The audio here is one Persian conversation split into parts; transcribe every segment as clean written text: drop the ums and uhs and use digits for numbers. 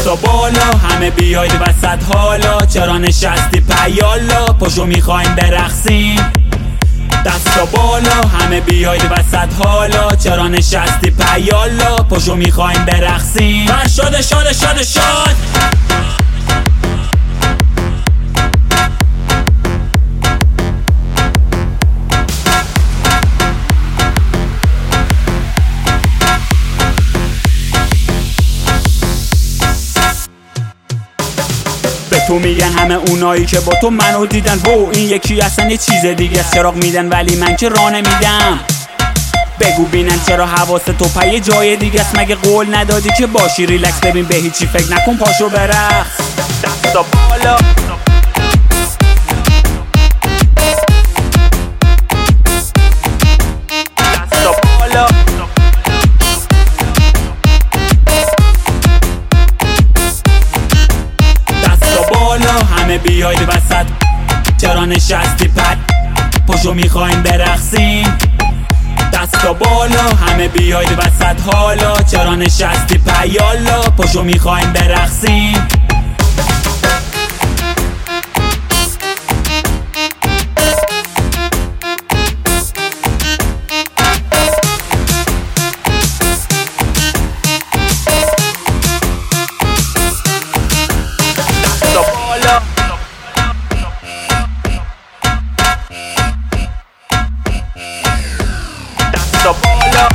دستا بالا همه بیاید وسط حالا، چرا نشستی پیالا پاشو میخوایم برقصیم. دستا بالا همه بیاید وسط حالا، چرا نشستی پیالا پاشو میخوایم برقصیم. من شاد شاد شاد شاد به تو میگن همه اونایی که با تو منو دیدن، و این یکی اصلا یه چیز دیگه است. چراغ میدن ولی من که راه نمیدم. بگو بینن چرا حواست تو پای جای دیگه است. مگه قول ندادی که باشی ریلکس؟ ببین به هیچی فکر نکن پاشو برقص. دستا بالا دستا بالا همه بیاید وسط، چرا نشستی پاشو میخوایم برقصیم. دستا بالا همه بیاید وسط حالا، چرا نشستی پیالا پاشو میخوایم برقصیم. دستا بالا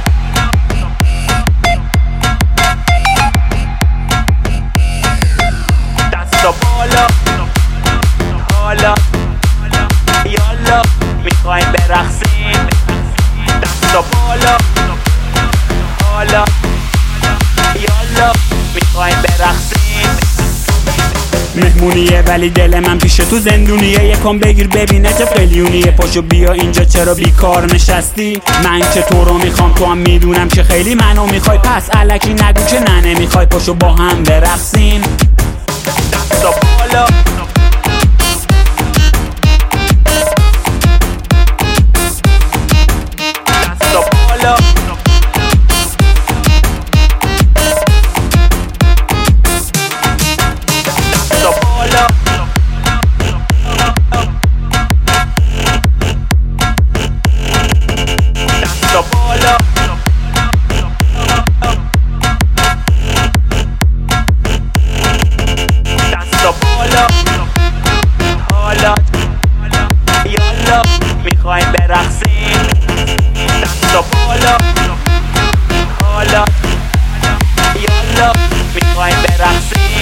دستا بالا حالا یالا میخوایم برقصیم. دستا بالا حالا یالا میخوایم برقصیم. مهمونیه ولی دل من پیش تو زندونیه، یکم بگیر ببینه چه قلیونیه. پاشو بیا اینجا چرا بیکار نشستی؟ من که تو رو میخوام، تو هم میدونم که خیلی منو میخوای، پس الکی نگو که نه نمیخوای. پاشو با هم برقصیم. دستا بالا دستا بالا دستا بالا دستا بالا دستا بالا حالا یالا میخوایم برقصیم. دستا بالا حالا یالا میخوایم برقصیم.